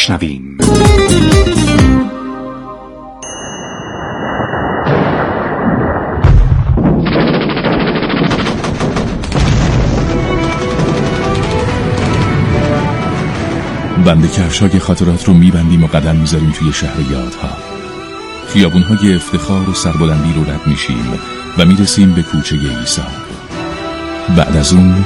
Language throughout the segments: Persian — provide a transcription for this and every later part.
بشنویم. بند کفشای خاطرات رو میبندیم و قدم میذاریم توی شهر یادها. خیابونهای افتخار و سربلندی رو رد میشیم و میرسیم به کوچه ایثار. بعد از اون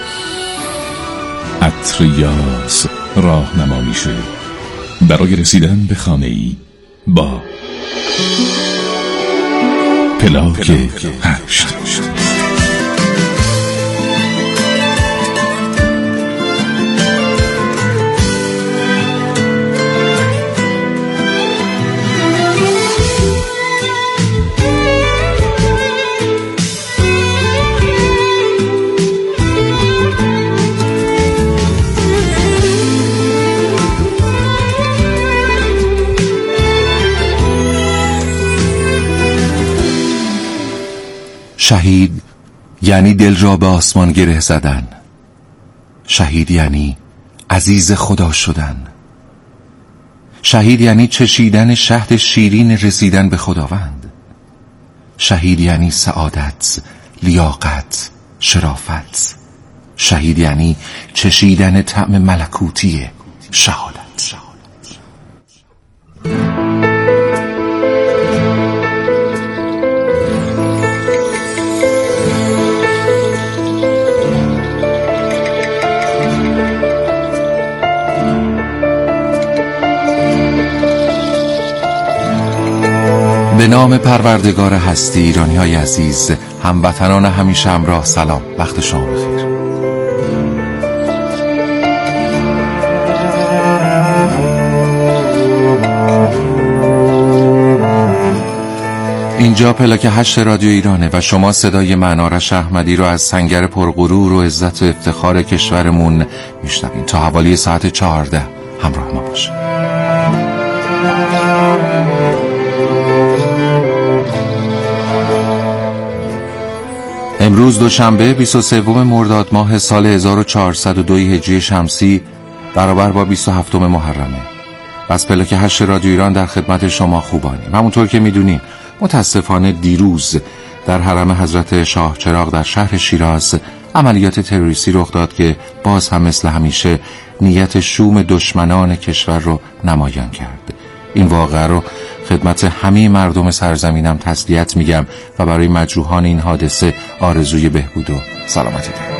عطر یاس راهنما میشه برای رسیدن به خانه‌ای با پلاک 8. شهید یعنی دل را به آسمان گره زدن. شهید یعنی عزیز خدا شدن. شهید یعنی چشیدن شهد شیرین رسیدن به خداوند. شهید یعنی سعادت، لیاقت، شرافت. شهید یعنی چشیدن طعم ملکوتی شهادت. به نام پروردگار هستی، ایرانی‌های عزیز، هموطنان همیشه همراه، سلام، وقت شما بخیر. اینجا پلاک 8 رادیو ایرانه و شما صدای من آرش احمدی رو از سنگر پرغرور و عزت و افتخار کشورمون میشنوین. تا حوالی ساعت 14 همراه ما باشید. امروز دوشنبه 23 مرداد ماه سال 1402 هجری شمسی برابر با 27 محرمه. از پلاک 8 رادیو ایران در خدمت شما خوبانیم. همونطور که میدونین متاسفانه دیروز در حرم حضرت شاه چراغ در شهر شیراز عملیات تروریستی رخ داد که باز هم مثل همیشه نیت شوم دشمنان کشور رو نمایان کرد. این واقعه رو خدمت همه مردم سرزمینم تسلیت میگم و برای مجروحان این حادثه آرزوی بهبود و سلامتی دارم.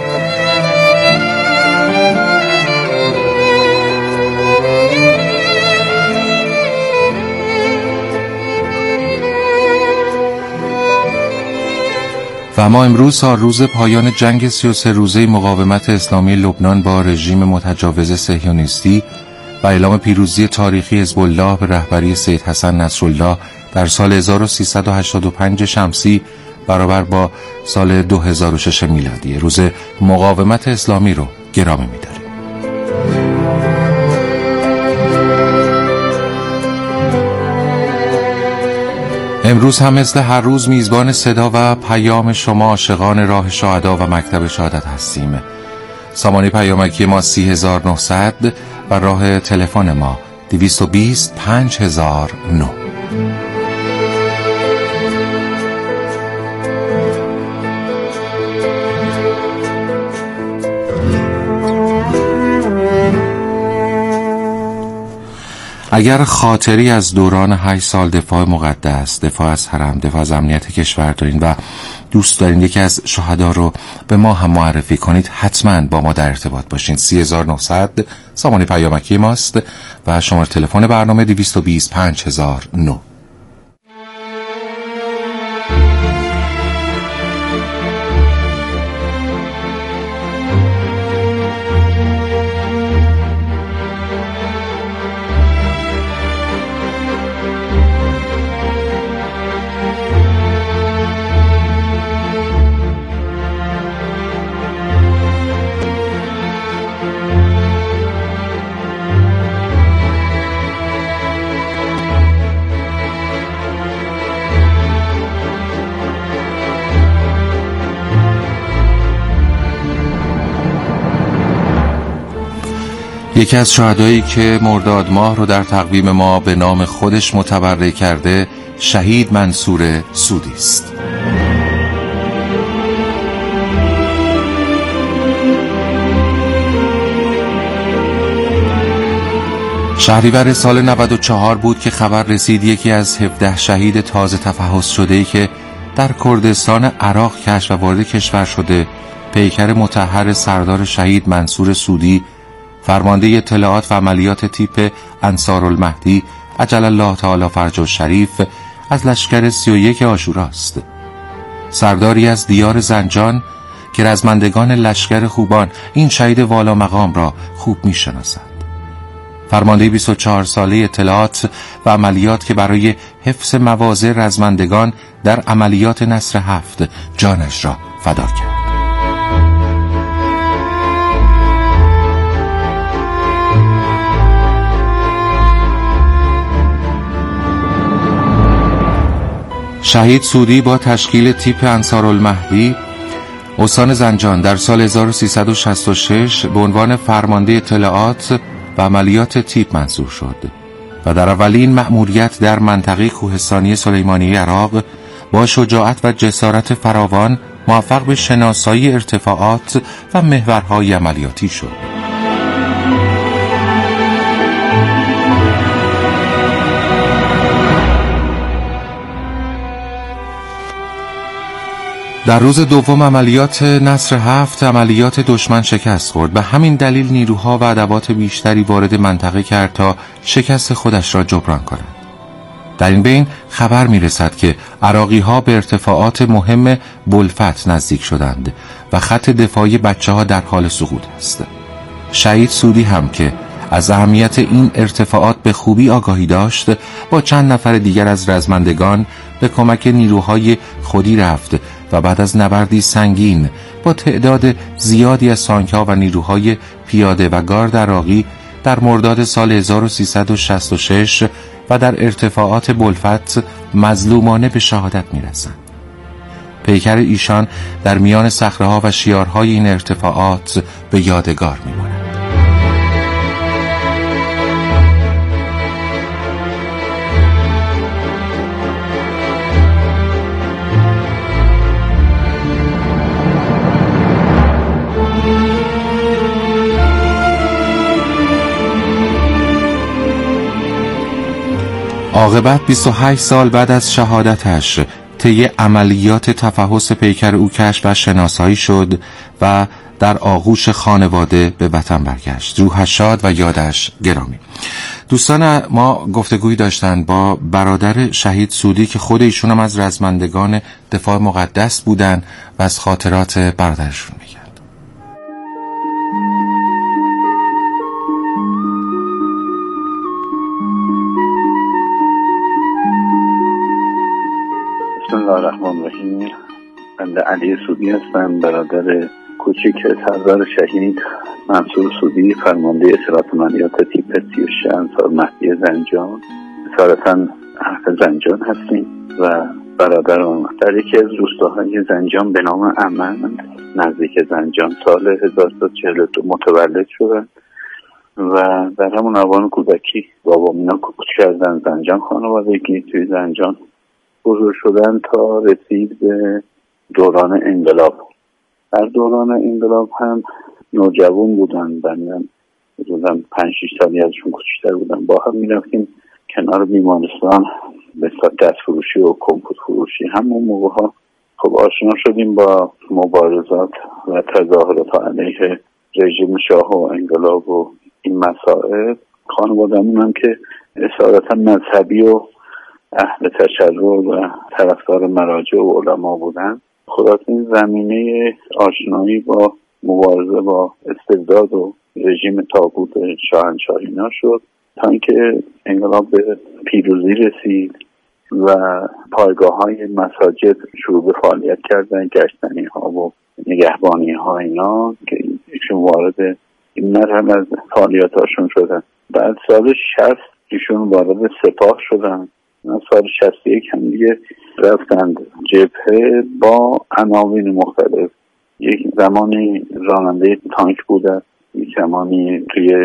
و ما امروز روز پایان جنگ 33 روزه مقاومت اسلامی لبنان با رژیم متجاوز صهیونیستی و اعلام پیروزی تاریخی حزب الله به رهبری سید حسن نصرالله در سال 1385 شمسی برابر با سال 2006 میلادی، روز مقاومت اسلامی رو گرامی می‌داریم. امروز هم مثل هر روز میزبان صدا و پیام شما عاشقان راه شهدا و مکتب شهادت هستیم. سامانه پیامکی ما 30900 و راه تلفن ما 220 5009. اگر خاطری از دوران 8 سال دفاع مقدس، دفاع از حرم، دفاع از امنیت کشور دارین و دوست دارین یکی از شهدا رو به ما هم معرفی کنید، حتما با ما در ارتباط باشین. 3900 سامانه پیامکی ماست و شماره تلفن برنامه 220 5009. یکی از شهدایی که مرداد ماه رو در تقویم ما به نام خودش متبرع کرده شهید منصور سودی است. شهریور سال 94 بود که خبر رسید یکی از 17 شهید تازه تفحص شده‌ای که در کردستان عراق کشف و وارد کشور شده پیکر مطهر سردار شهید منصور سودی، فرمانده اطلاعات و عملیات تیپ انصارالمهدی عجل الله تعالی فرجه الشریف از لشکر 31 عاشورا است. سرداری از دیار زنجان که رزمندگان لشکر خوبان این شهید والا مقام را خوب می‌شناسند. فرمانده 24 ساله اطلاعات و عملیات که برای حفظ مواضع رزمندگان در عملیات نصر 7 جانش را فدا کرد. شهید سودی با تشکیل تیپ انصارالمهدی استان زنجان در سال 1366 به عنوان فرمانده اطلاعات و عملیات تیپ منصوب شد و در اولین مأموریت در منطقه کوهستانی سلیمانی عراق با شجاعت و جسارت فراوان موفق به شناسایی ارتفاعات و محورهای عملیاتی شد. در روز دوم عملیات نصر 7 عملیات دشمن شکست خورد. به همین دلیل نیروها و ادوات بیشتری وارد منطقه کرد تا شکست خودش را جبران کند. در این بین خبر می‌رسد که عراقی‌ها به ارتفاعات مهم بلفت نزدیک شدند و خط دفاعی بچه‌ها در حال سقوط است. شهید سودی هم که از اهمیت این ارتفاعات به خوبی آگاهی داشت، با چند نفر دیگر از رزمندگان به کمک نیروهای خودی رفت و بعد از نبردی سنگین با تعداد زیادی از تانک‌ها و نیروهای پیاده و گارد عراقی در مرداد سال 1366 و در ارتفاعات بلفت مظلومانه به شهادت می‌رسند. پیکر ایشان در میان صخره‌ها و شیارهای این ارتفاعات به یادگار می‌ماند. عاقبت 28 سال بعد از شهادتش طی عملیات تفحص پیکر او کشف و شناسایی شد و در آغوش خانواده به وطن برگشت. روحش شاد و یادش گرامی. دوستان ما گفتگویی داشتن با برادر شهید سودی که خود ایشون هم از رزمندگان دفاع مقدس بودن و از خاطرات برادرشون میگن. بسم الله الرحمن الرحیم. بنده علی سودی هستم، برادر کوچک سردار شهید منصور سودی، فرمانده اطلاعات عملیات تیپ 36 انصارالمهدی زنجان. اصالتا اهل زنجان هستیم و برادرم در یکی از روستاهای زنجان به نام امن نزدیک زنجان سال 1342 متولد شدن و در همون اوان کودکی بابام اینا کوچ کردن زنجان، خانوادگی توی زنجان بزرگ شدن تا رسید به دوران انقلاب. در دوران انقلاب هم نوجوان بودن، بندن حدوداً 5-6 سالی ازشون کوچکتر بودن. با هم میرفتیم کنار بیمارستان به دست فروشی و کمپوت فروشی. همون موقع ها خب آشنا شدیم با مبارزات و تظاهرات علیه رژیم شاه و انقلاب و این مسائل. خانواده‌مون هم که اصالتا مذهبی و اهل تشیع و طرفدار مراجع و علما بودن، خلاص این زمینه آشنایی با مبارزه با استبداد و رژیم طاغوت شاهنشاهی اینا شد تا اینکه انقلاب به پیروزی رسید و پایگاه‌های مساجد شروع به فعالیت کردن، گشتنی‌ها و نگهبانی‌ها اینا که ایشون وارد این مرحله از فعالیتاشون شدن. بعد سال 60 ایشون وارد سپاه شدن. سال 61 هم دیگه رفتند جبهه با عناوین مختلف. یک زمانی راننده تانک بودن، یک زمانی توی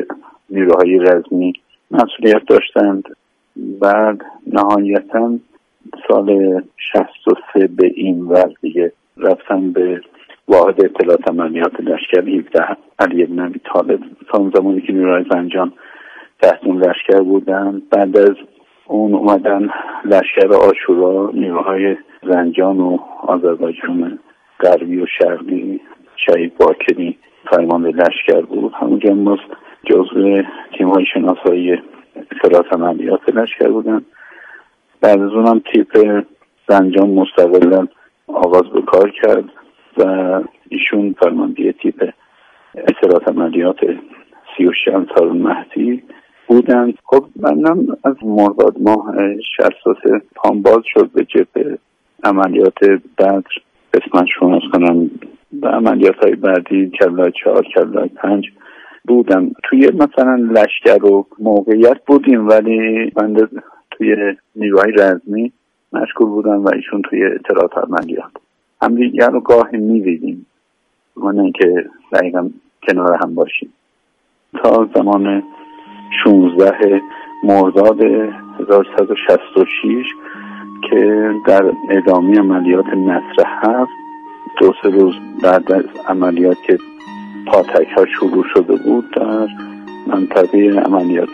نیروهای رزمی مسئولیت داشتند. بعد نهایتاً سال 63 به این ور دیگه رفتن به واحد اطلاعات عملیات لشکر 17 علی بن ابی طالب، زمانی که نیروهای زنجان تحت اون لشکر بودن. بعد از اون اومدن لشکر عاشورا، نیروهای زنجان و آذربایجان غربی و شرقی، شهید باکری فرمانده لشکر بود. همونجا ما جزو تیم‌های شناسایی اطلاعات عملیات لشکر بودن. بعد از اونم تیپ زنجان مستقلاً آغاز به کار کرد و ایشون فرمانده تیپ اطلاعات عملیات 36 انصار مهدی بودند. خب منم از مرداد ماه 63 پام باز شد به جبهه عملیات بدر، قسمت شما کنم و عملیات های بعدی کلای 4 کلای 5 بودم. توی مثلا لشکر و موقعیت بودیم، ولی بنده توی نیروهای رزمی مشغول بودم و ایشون توی اطلاعات عملیات. هم دیگر رو گاهی می‌دیدیم، من اینکه دقیقا کنار هم باشیم. تا زمان 16 مرداد 1366 که در ادامه عملیات نصر 7 2-3 روز بعد از عملیات که پاتک ها شروع شده بود در منطقه عملیات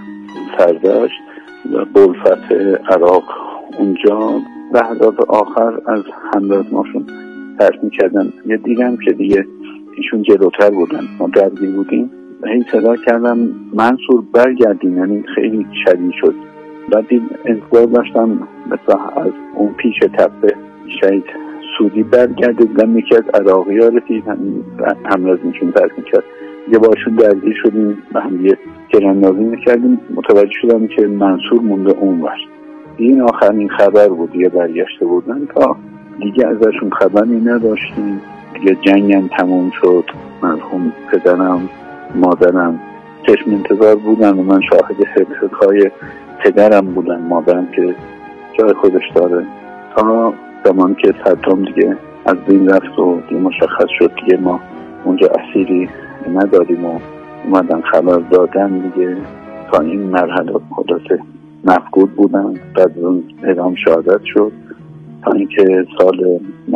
سردشت و بلفتح عراق، اونجا لحظات آخر از همراهماشون ترک می‌کردن. یه دیدم که دیگه ایشون جلوتر بودن، ما درگیر بودیم و هی صدا کردم منصور برگردین، یعنی خیلی شدید شد. بعد انتظار داشتم مثلا از اون پیش تپه شهید سودی برگرده، دیدم یکی از عراقی ها رسید همراهمشون ترک می‌کرد. یه باشون درگیر شدیم و هم یه گراندازی می‌کردیم، متوجه شدم که منصور مونده اون ور. این آخرین خبر بود، دیگه برگشته بودن، تا دیگه ازشون خبری نداشتیم. دیگه جنگم تموم شد، مرحوم پدرم مادرم چشم انتظار بودن و من شاهد حفظهای پدرم بودن، مادرم که جای خودش داره. تا زمان که صدام دیگه از بین رفت و دیگه مشخص شد دیگه ما اونجا اسیری نداریم و اومدن خبر دادن دیگه، تا این مرحله خلاصه مفقود بودن. بعد اون اعلام شهادت شد تا اینکه سال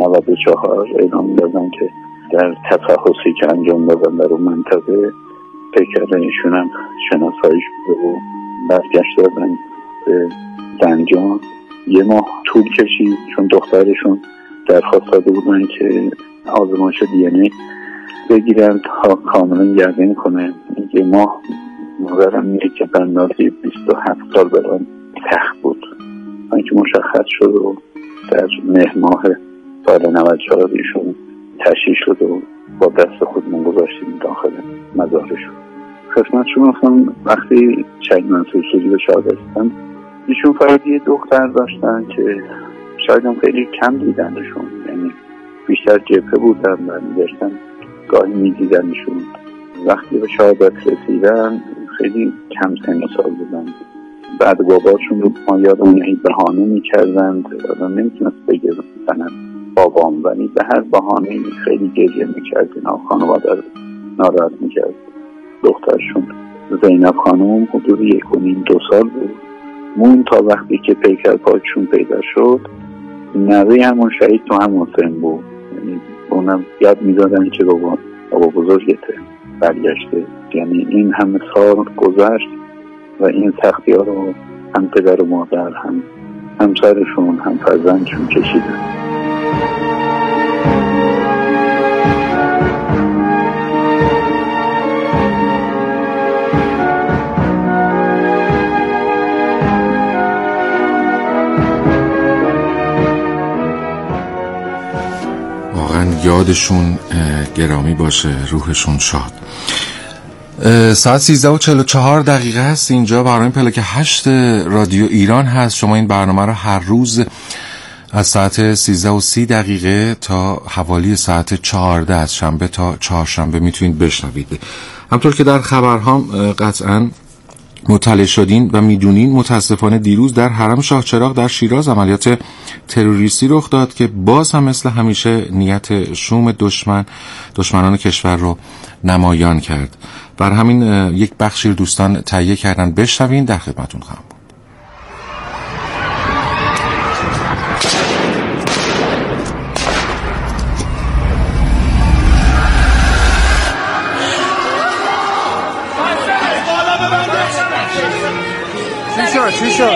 94 اعلام دادن که در تفحصی که انجام دادن در اون منطقه پیکر ایشون هم شناسایی شده و برگشت دادن به زنجان. یه ماه طول کشید چون دخترشون درخواست داده بودن که آزمایش دی ان ای بگیرن تا کاملا یقین کنه. یه ماه مادرم میگه که بندازی 27 سال برام سخت بود، اینکه مشخص شد و در مهر ماه سال 94 ایشون تشییع شد و با دست خودمون گذاشتیم داخل مزارشون. خدمت شما هستم. وقتی شهید منصور سودی به شهادت رسیدن، ایشون فقط یه دختر داشتن که شاید هم خیلی کم دیدنشون، یعنی بیشتر جبهه بودن و می‌گشتن گاهی می‌دیدنشون. وقتی به شهادت رسیدن خیلی کم سن و سال بودن. بعد باباشون رو ما یادمون این بهانه می‌کردند، آدم نمی‌تونست بگه مثلا بابام، ولی به هر بهانه‌ای خیلی گریه می‌کرد، اینا خانواده رو ناراحت می‌کرد. دخترشون زینب خانم حدود 1.5-2 سال بود. مون تا وقتی که پیکر پاکشون پیدا شد، نوه همون شهید تو همون سن بود، یعنی اونم یاد میدادن که بابا بزرگته برگشته. یعنی این همه سال گذشت و این سختی ها رو هم پدر و مادر، هم همسرشون، هم فرزندشون کشیدن. یادشون گرامی باشه، روحشون شاد. ساعت 13:44 است اینجا. برنامه پلاک 8 رادیو ایران هست. شما این برنامه رو هر روز از ساعت 13:30 تا حوالی ساعت 14 از شنبه تا چهارشنبه میتونید بشنوید. همطور که در خبرها قطعاً مطلع شدین و میدونین، متاسفانه دیروز در حرم شاه چراغ در شیراز عملیات تروریستی رخ داد که باز هم مثل همیشه نیت شوم دشمنان کشور رو نمایان کرد بر همین یک بخشی دوستان تهیه کردن، بشنوین، در خدمتون خواهم بود. چی شد؟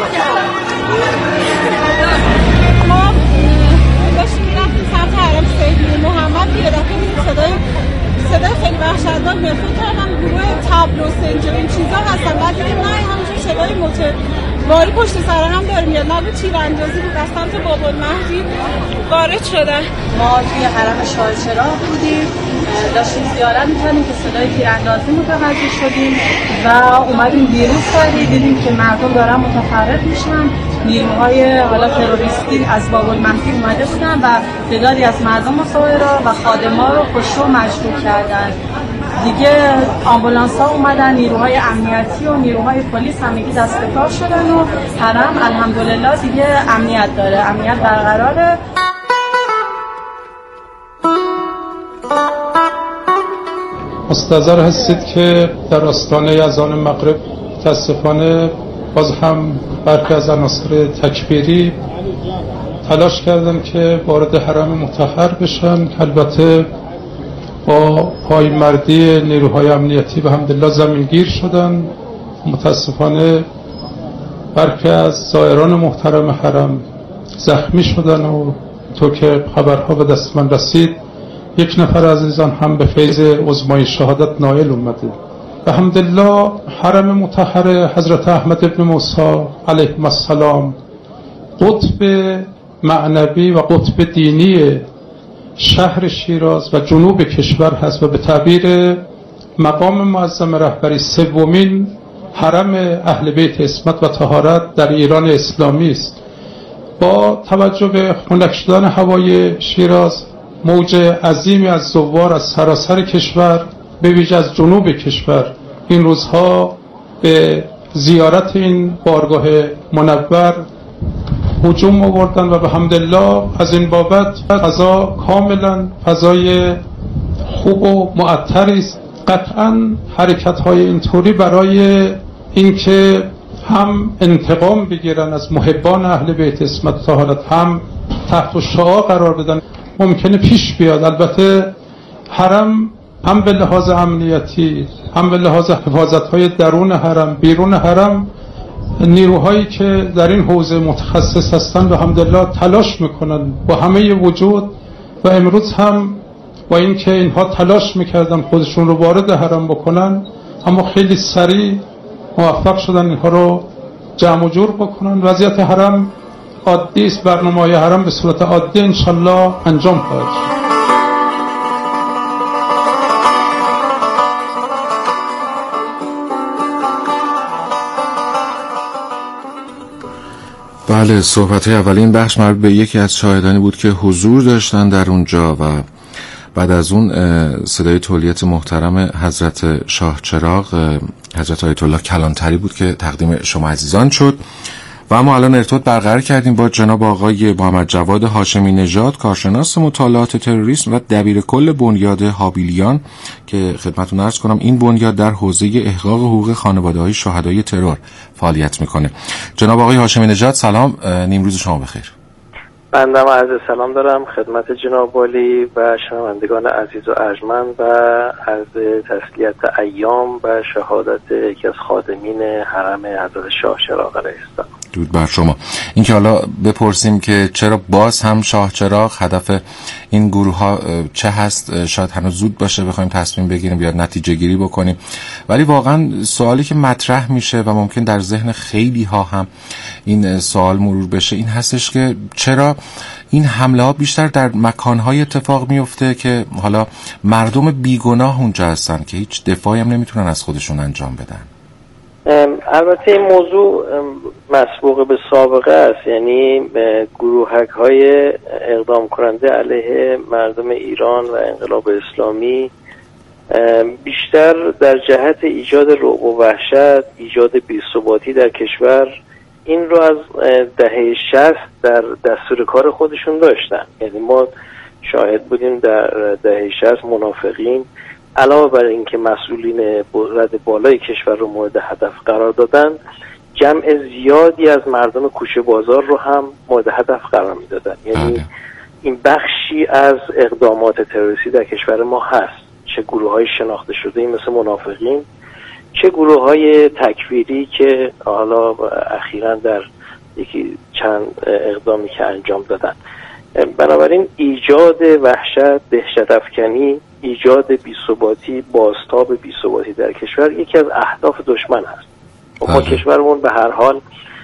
ما داشتیم میرفتیم سمت حرم سید محمد که یه دفعه میدیم صدای خیلی وحشتناک میاد. فکر کردم گروه طبل و سنج و این چیزا هستن، بعد دیدیم نه، همونجور صدای موتور باری پشت سر هم داره میاد. نبود تیراندازی بود، از سمت بابالمهدی وارد شدن. ما توی حرم شاه چراغ بودیم، داشتیم زیارت می‌کردیم که صدای تیراندازی متوجه شدیم و اومدیم بیرون سری دیدیم که مردم دارن متفرق میشن. نیروهای حالا تروریستی از بابالمهدی اومده بودن و تعدادی از مردم مسافرا و خادما رو کشته و مجروح کردن. دیگه آمبولانس‌ها اومدن، نیروهای امنیتی و نیروهای پلیس همگی دست به کار شدن و حرم الحمدلله دیگه امنیت داره، امنیت برقراره. مستحضر هستید که در آستانه اذان مغرب متاسفانه باز هم برخی از عناصر تکفیری تلاش کردن که وارد حرم مطهر بشن. البته با پایمردی نیروهای امنیتی و الحمدلله زمینگیر شدن. متاسفانه برخی از زائران محترم حرم زخمی شدن و تو که خبرها به دست من رسید یک نفر عزیزان هم به فیض عظمای شهادت نائل اومده. الحمدلله حرم مطهر حضرت احمد ابن موسی علیه السلام قطب معنوی و قطب دینی شهر شیراز و جنوب کشور هست و به تعبیر مقام معظم رهبری سومین حرم اهل بیت عصمت و طهارت در ایران اسلامی است. با توجه به خنک شدن هوای شیراز موج عظیمی از زوار از سراسر کشور به ویژه از جنوب کشور این روزها به زیارت این بارگاه منور هجوم آوردن و به حمدالله از این بابت فضا کاملا فضای خوب و معطری است. قطعا حرکت‌های اینطوری برای اینکه هم انتقام بگیرن از محبان اهل بیت عصمت و طهارت هم تحت شعاع قرار بدن ممکنه پیش بیاد. البته حرم هم به لحاظ امنیتی هم به لحاظ حفاظت‌های درون حرم بیرون حرم نیروهایی که در این حوزه متخصص هستند و الحمدلله تلاش میکنن با همه وجود و امروز هم با اینکه اینها تلاش میکردن خودشون رو وارد حرم بکنن اما خیلی سریع موفق شدن اینها رو جمع و جور بکنن. وضعیت حرم عادی است، برنامه‌های حرم به صورت عادی انشالله انجام خواهد شد. بله، صحبت اولین بخش مربوط به یکی از شاهدانی بود که حضور داشتن در اونجا و بعد از اون صدای تولیت محترم حضرت شاه چراغ حضرت آیت الله کلانتری بود که تقدیم شما عزیزان شد. و اما الان ارتباط برقرار کردیم با جناب آقای محمد جواد هاشمی نژاد، کارشناس مطالعات تروریسم و دبیر کل بنیاد هابیلیان که خدمتتون عرض کنم این بنیاد در حوزه احقاق حقوق خانواده‌های شهدای ترور فعالیت میکنه. جناب آقای هاشمی نژاد سلام، نیمروز شما بخیر. بنده هم عرض سلام دارم خدمت جناب والی و شنوندگان عزیز و ارجمند و عرض تسلیت ایام و شهادت یکی از خادمین حرم حضرت شاه چراغ علیه السلام. درود بر شما. این که حالا بپرسیم که چرا باز هم شاه چراغ، هدف این گروه ها چه هست، شاید هنوز زود باشه بخوایم تصمیم بگیریم یا نتیجه گیری بکنیم، ولی واقعا سوالی که مطرح میشه و ممکن در ذهن خیلی ها هم این سوال مرور بشه این هستش که چرا این حمله ها بیشتر در مکان‌های اتفاق میفته که حالا مردم بیگناه اونجا هستن که هیچ دفاعی هم نمیتونن از خودشون انجام بدن. البته این موضوع مسبوق به سابقه است، یعنی گروهک های اقدام کننده علیه مردم ایران و انقلاب اسلامی بیشتر در جهت ایجاد رعب و وحشت، ایجاد بی‌ثباتی در کشور این رو از دهه 60 در دستور کار خودشون داشتن. یعنی ما شاهد بودیم در دهه 60 منافقین علاوه بر اینکه مسئولین رد بالای کشور رو مورد هدف قرار دادن، جمع زیادی از مردم کوچه بازار رو هم مورد هدف قرار میدادن. یعنی این بخشی از اقدامات تروریستی در کشور ما هست، چه گروه‌های شناخته شده مثل منافقین، چه گروه‌های تکفیری که حالا اخیراً در یکی چند اقدامی که انجام دادن. بنابراین ایجاد وحشت، دهشت افکنی، ایجاد بی‌ثباتی، بازتاب بی‌ثباتی در کشور یکی از اهداف دشمن هست. ما کشورمون به هر حال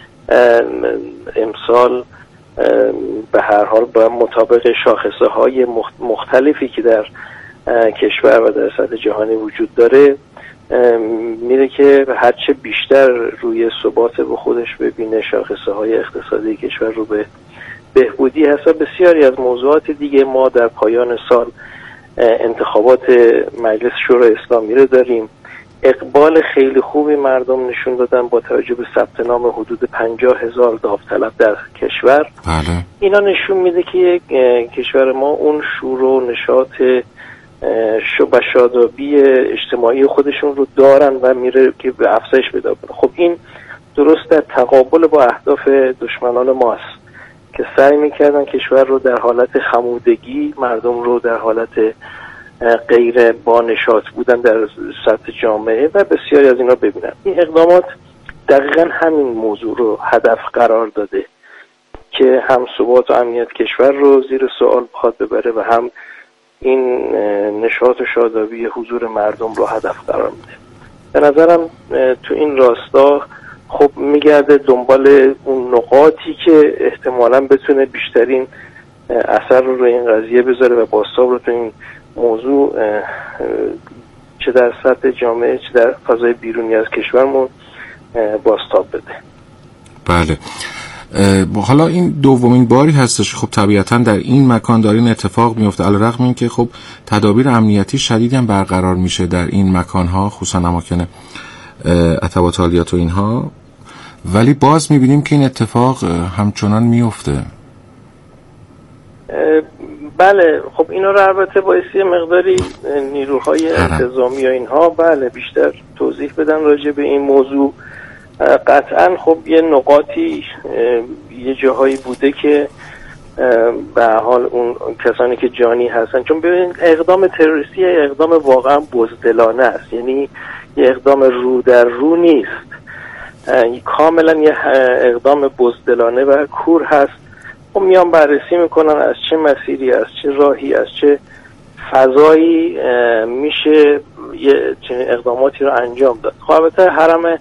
امسال به هر حال با مطابق شاخصه های مختلفی که در کشور و در سطح جهانی وجود داره میره که هرچه بیشتر روی ثبات به خودش ببینه، شاخصه های اقتصادی کشور رو به بهبودی هست. و بسیاری از موضوعات دیگه ما در پایان سال انتخابات مجلس شورای اسلامی رو داریم. اقبال خیلی خوبی مردم نشون دادن با توجه به ثبت نام حدود 50,000 داوطلب در کشور. بله. اینا نشون میده که کشور ما اون شور و نشاط و شادابی اجتماعی خودشون رو دارن و میره که به افزایش پیدا کنه. خب این درست در تقابل با اهداف دشمنان ماست که سعی میکردن کشور رو در حالت خمودگی، مردم رو در حالت غیر با نشاط بودن در سطح جامعه و بسیاری از اینا ببینن. این اقدامات دقیقا همین موضوع رو هدف قرار داده که هم ثبات و امنیت کشور رو زیر سوال بخواد ببره و هم این نشاط و شادابی حضور مردم رو هدف قرار میده. به نظرم تو این راستا خب میگرده دنبال اون نقاطی که احتمالاً بتونه بیشترین اثر رو روی این قضیه بذاره و بازتاب رو تو این موضوع چه در سطح جامعه چه در فضای بیرونی از کشورمون بازتاب بده. بله. حالا این دومین باری هستش خب طبیعتاً در این مکان داره این اتفاق میفته، علیرغم این که خب تدابیر امنیتی شدیدی هم برقرار میشه در این مکانها، خصوصا اماکن عتبات عالیات و اینها، ولی باز میبینیم که این اتفاق همچنان میفته. بله خب اینا رو البته بایستی مقداری نیروهای انتظامی و اینها بله بیشتر توضیح بدن راجع به این موضوع. قطعا خب یه نقاطی یه جاهایی بوده که به حال اون کسانی که جانی هستن، چون ببینید اقدام تروریستی اقدام واقعا بزدلانه است، یعنی یه اقدام رو در رو نیست، کاملا یه اقدام بزدلانه و کور هست. خب میان بررسی میکنن از چه مسیری، از چه راهی، از چه فضایی میشه یه چنین اقداماتی رو انجام داد. خب البته حرم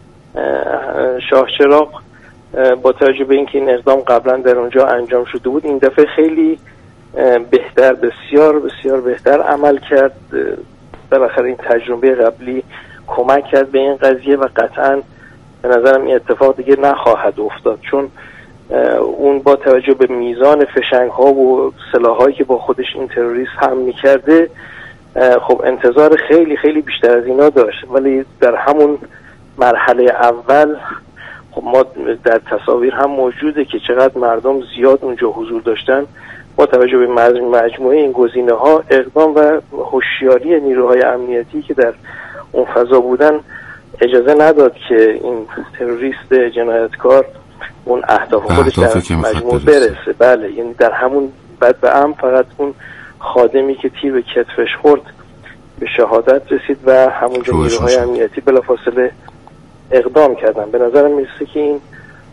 شاه چراغ با توجه به اینکه این اقدام قبلا در اونجا انجام شده بود، این دفعه خیلی بهتر، بسیار بسیار بهتر عمل کرد. بالاخره این تجربه قبلی کمک کرد به این قضیه و قطعا به نظرم این اتفاق دیگه نخواهد افتاد، چون اون با توجه به میزان فشنگ ها و سلاح هایی که با خودش این تروریست هم میکرده خب انتظار خیلی خیلی بیشتر از اینا داشت. ولی در همون مرحله اول خب ما در تصاویر هم موجوده که چقدر مردم زیاد اونجا حضور داشتن. با توجه به مجموعه این گزینه ها، اقدام و هوشیاری نیروهای امنیتی که در اون فضا بودن اجازه نداد که این تروریست جنایتکار اون اهداف خودش در مجموع برسه. بله یعنی در همون بعد به ام فقط اون خادمی که تیر به کتفش خورد به شهادت رسید و همونجا نیروهای امنیتی بلافاصله اقدام کردن. به نظرم میرسه که این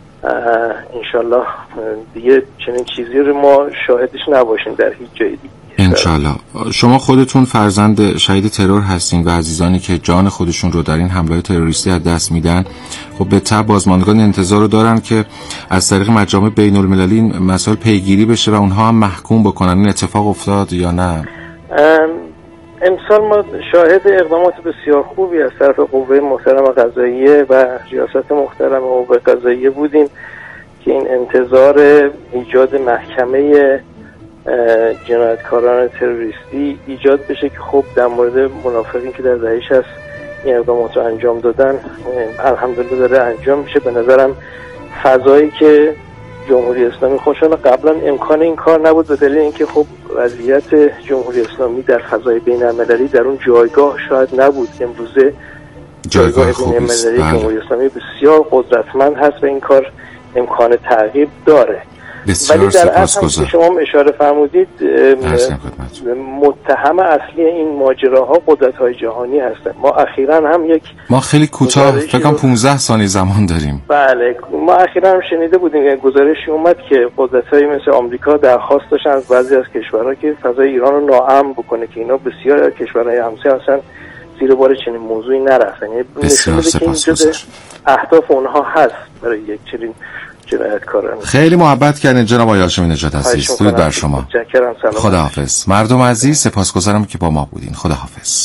انشالله دیگه چنین چیزی رو ما شاهدش نباشیم در هیچ جای دیگه انشالله. شما خودتون فرزند شهید ترور هستین و عزیزانی که جان خودشون رو در این حمله تروریستی از دست میدن خب به تبع بازماندگان انتظار رو دارن که از طریق مجامع بین المللی این مسائل پیگیری بشه و اونها هم محکوم بکنن. این اتفاق افتاد یا نه؟ امسال ما شاهد اقدامات بسیار خوبی از طرف قوه محترم قضاییه و ریاست محترم قوه قضاییه بودیم که این انتظار ایجاد محکمه جنایتکاران تروریستی ایجاد بشه که خب در مورد منافقین که در دهه 60 این اقدامات رو انجام دادن الحمدلله داره انجام میشه. به نظرم فضایی که جمهوری اسلامی خوشحال قبلا امکان این کار نبود به دلیل اینکه خب وضعیت جمهوری اسلامی در فضای بین‌المللی در اون جایگاه شاید نبود. امروزه جایگاه بین‌المللی جمهوری اسلامی بسیار قدرتمند هست و این کار امکان تغییر داره. ولی در اصل شما اشاره فرمودید متهم اصلی این ماجراها قدرت‌های جهانی هستند. ما خیلی کوتاه فکر کنم 15 ثانیه زمان داریم. بله، ما اخیراً هم شنیده بودیم گزارشی اومد که قدرت‌های مثل آمریکا درخواست داشتن از بعضی از کشورها که فضای ایران رو ناامن بکنه که اینا بسیار از کشورهای همسایه اصلا زیر بار چنین موضوعی نرفتن. یعنی نشون میده که این جزء اهداف اونها هست برای یک چنین جنایتکاران. خیلی محبت کردین جناب آقای هاشمی نژاد عزیز. درود بر شما. خداحافظ. مردم عزیز سپاسگزارم که با ما بودین. خداحافظ.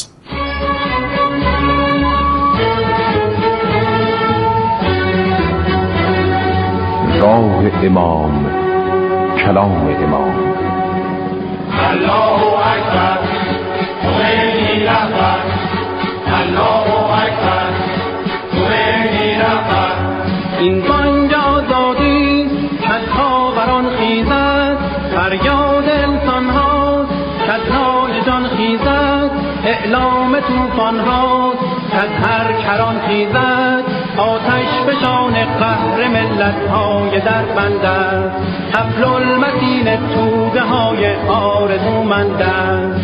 راه امام، کلام امام. الله اکبر، خمینی رهبر. الله اکبر، خمینی رهبر. این بانگ آزادی کز خاوران خیزد، فریاد انسان هاست کز نای جان خیزد، اعلام طوفان هاست کز هر کران خیزد، آتش فشان قهر ملت های در بند است، حبل المتین توده های آرزومند است.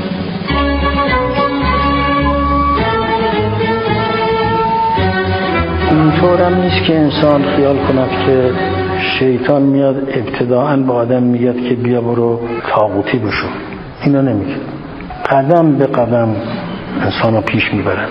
اینطورم نیست که انسان خیال کند که شیطان میاد ابتداعاً با آدم میگه که بیا برو طاغوتی بشو. اینا نمیگه. قدم به قدم انسان رو پیش میبرد،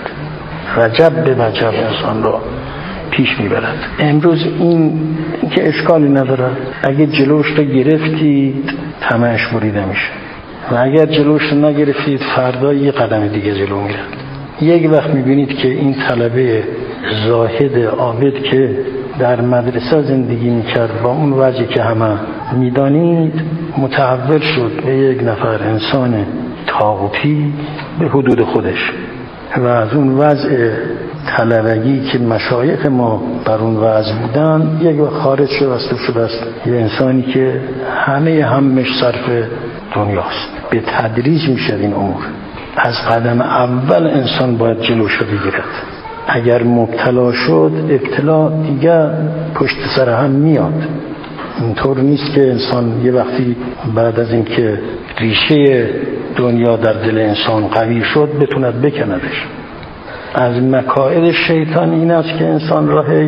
وجب به وجب انسان رو پیش میبرد. امروز این که اشکالی نداره، اگه جلوش رو گرفتید طمعش بریده میشه و اگر جلوش رو نگرفتید فردا یه قدم دیگه جلو میرد. یک وقت میبینید که این طلبه زاهد عابد که در مدرسه زندگی میکرد با اون وضعی که همه میدانید متحول شد به یک نفر انسان طاغوتی به حدود خودش و از اون وضع طلبگی که مشایخ ما بر اون وضع بودن یک وقت خارج شده است یه انسانی که همه همش صرف دنیاست. به تدریج میشه این امور. از قدم اول انسان باید جلوشو بگیرد. اگر مبتلا شد ابتلا دیگه پشت سر هم میاد. اینطور نیست که انسان یه وقتی بعد از اینکه ریشه دنیا در دل انسان قوی شد بتوند بکندش. از مکائد شیطان این است که انسان راهی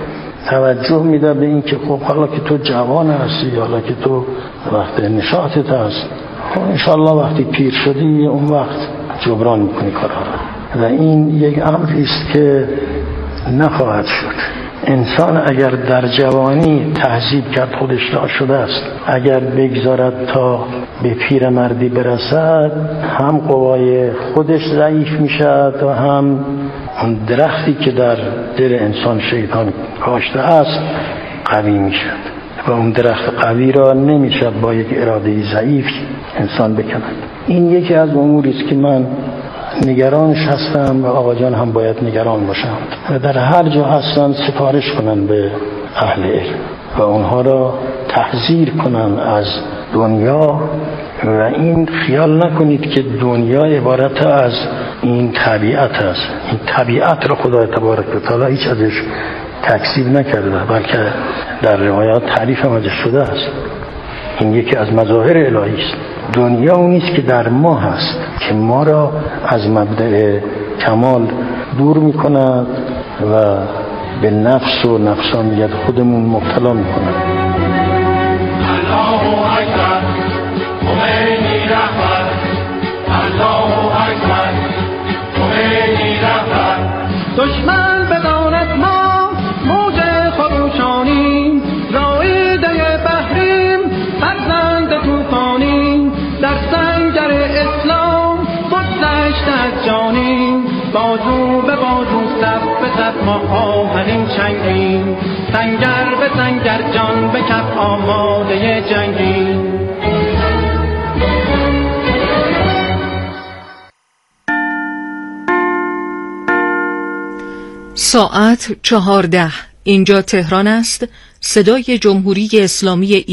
توجه میده به این که خب حالا که تو جوان هستی، حالا که تو وقت نشاطت هست، انشالله وقتی پیر شدی اون وقت جبران میکنی کارها و این یک امری است که نخواهد شد. انسان اگر در جوانی تهذیب کرد خودش را شده است، اگر بگذارد تا به پیرمردی برسد هم قوای خودش ضعیف میشد و هم اون درختی که در دل انسان شیطان کاشته است قوی میشد و اون درخت قوی را نمیشد با یک اراده ضعیف انسان بکند. این یکی از اموری است که من نگرانش هستم و آقا جان هم باید نگران باشم و در هر جا هستن سفارش کنن به اهل علم و اونها را تحذیر کنن از دنیا و این خیال نکنید که دنیا عبارت از این طبیعت است. این طبیعت را خدای تبارک و تعالی هیچ ازش تکذیب نکرده بلکه در روایات تعریف هم ازش شده است. این یکی از مظاهر الهی است. دنیا اون نیست که در ما هست که ما را از مبدأ کمال دور می‌کند و به نفس و نفسانیت خودمون مبتلا می‌کند. الله اکبر، خمینی رهبر. الله اکبر، خمینی رهبر. دشمن بداند ما موج خروشانی، رایده بحریم فرزند طوفانی، در سنگر اسلام بگذشت از جانیم، بازو به بازو صف به صف ما آهنین چنگیم، سنگر به سنگر جان به کف آماده جنگیم. ساعت 14. اینجا تهران است. صدای جمهوری اسلامی